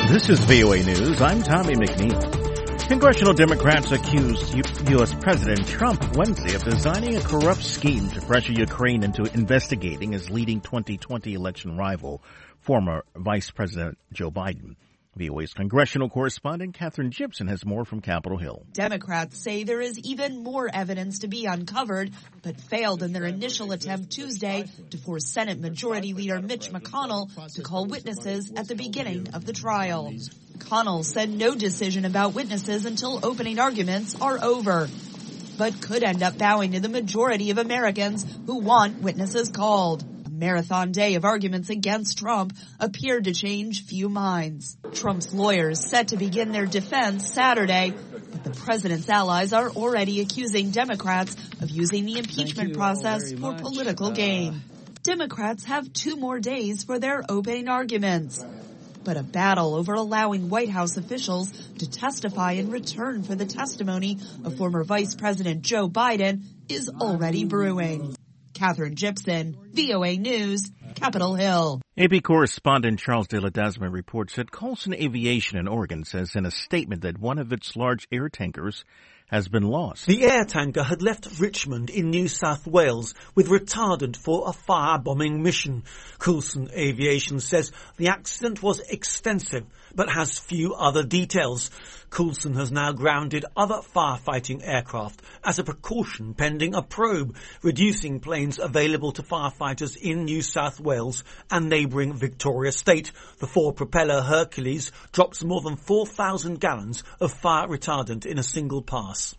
This is VOA News. I'm Tommy McNeil. Congressional Democrats accused U.S. President Trump Wednesday of designing a corrupt scheme to pressure Ukraine into investigating his leading 2020 election rival, former Vice President Joe Biden. VOA's congressional correspondent Katherine Gibson has more from Capitol Hill. Democrats say there is even more evidence to be uncovered, but failed in their initial attempt Tuesday to force Senate Majority Leader Mitch McConnell to call witnesses at the beginning of the trial. McConnell said no decision about witnesses until opening arguments are over, but could end up bowing to the majority of Americans who want witnesses called. Marathon day of arguments against Trump appeared to change few minds. Trump's lawyers set to begin their defense Saturday, but the president's allies are already accusing Democrats of using the impeachment process for political gain. Democrats have 2 more days for their opening arguments, but a battle over allowing White House officials to testify in return for the testimony of former Vice President Joe Biden is already brewing. Katherine Gibson, VOA News, Capitol Hill. AP correspondent Charles de Ledesma reports that Colson Aviation in Oregon says in a statement that one of its large air tankers has been lost. The air tanker had left Richmond in New South Wales with retardant for a firebombing mission. Coulson Aviation says the accident was extensive but has few other details. Coulson has now grounded other firefighting aircraft as a precaution pending a probe, reducing planes available to firefighters in New South Wales and neighbouring Victoria State. The 4-propeller Hercules drops more than 4,000 gallons of fire retardant in a single pass.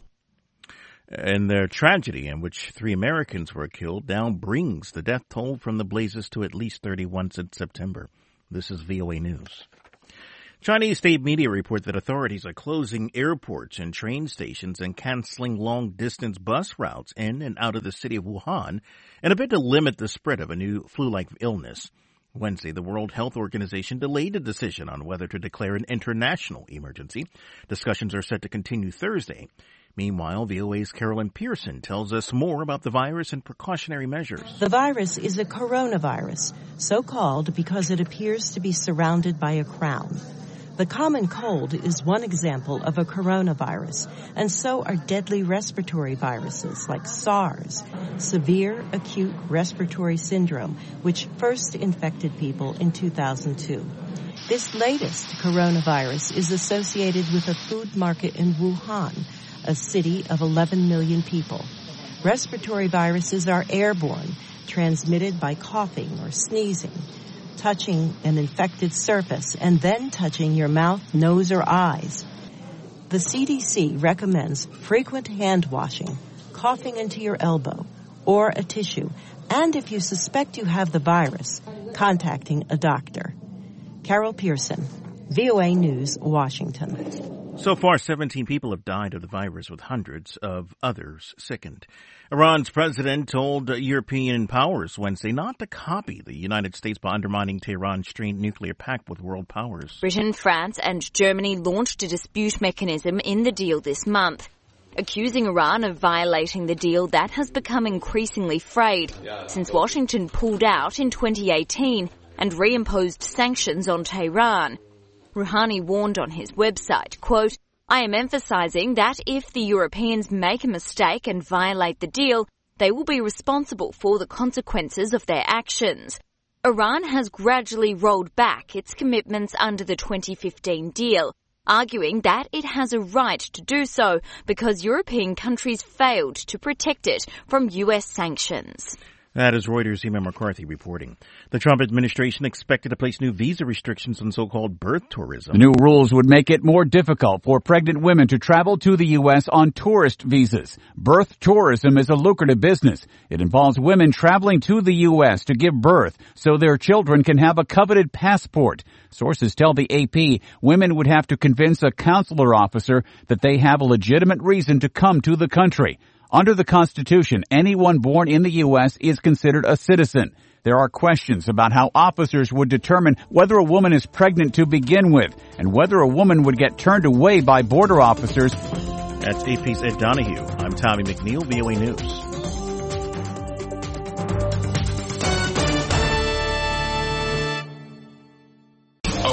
And their tragedy, in which 3 Americans were killed, now brings the death toll from the blazes to at least 31 since September. This is VOA News. Chinese state media report that authorities are closing airports and train stations and canceling long-distance bus routes in and out of the city of Wuhan in a bid to limit the spread of a new flu-like illness. Wednesday, the World Health Organization delayed a decision on whether to declare an international emergency. Discussions are set to continue Thursday. Meanwhile, VOA's Carolyn Pearson tells us more about the virus and precautionary measures. The virus is a coronavirus, so called because it appears to be surrounded by a crown. The common cold is one example of a coronavirus, and so are deadly respiratory viruses like SARS, severe acute respiratory syndrome, which first infected people in 2002. This latest coronavirus is associated with a food market in Wuhan, a city of 11 million people. Respiratory viruses are airborne, transmitted by coughing or sneezing, touching an infected surface, and then touching your mouth, nose, or eyes. The CDC recommends frequent hand washing, coughing into your elbow, or a tissue, and if you suspect you have the virus, contacting a doctor. Carol Pearson, VOA News, Washington. So far, 17 people have died of the virus, with hundreds of others sickened. Iran's president told European powers Wednesday not to copy the United States by undermining Tehran's strained nuclear pact with world powers. Britain, France and Germany launched a dispute mechanism in the deal this month, accusing Iran of violating the deal that has become increasingly frayed since Washington pulled out in 2018 and reimposed sanctions on Tehran. Rouhani warned on his website, quote, "I am emphasizing that if the Europeans make a mistake and violate the deal, they will be responsible for the consequences of their actions." Iran has gradually rolled back its commitments under the 2015 deal, arguing that it has a right to do so because European countries failed to protect it from U.S. sanctions. That is Reuters' Emma McCarthy reporting. The Trump administration expected to place new visa restrictions on so-called birth tourism. The new rules would make it more difficult for pregnant women to travel to the U.S. on tourist visas. Birth tourism is a lucrative business. It involves women traveling to the U.S. to give birth so their children can have a coveted passport. Sources tell the AP women would have to convince a consular officer that they have a legitimate reason to come to the country. Under the Constitution, anyone born in the U.S. is considered a citizen. There are questions about how officers would determine whether a woman is pregnant to begin with and whether a woman would get turned away by border officers. That's AP's Ed Donahue. I'm Tommy McNeil, VOA News.